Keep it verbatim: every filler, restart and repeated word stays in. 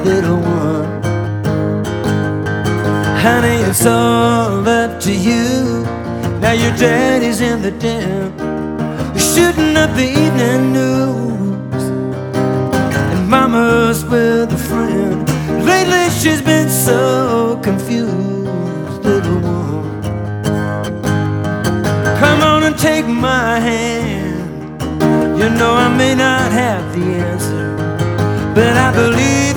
little one. Honey, it's all up to you. Now your daddy's in the den, shooting up the evening news, and mama's with a friend. Lately she's been so confused, little one. Come on and take my hand. You know I may not have the answer, but I believe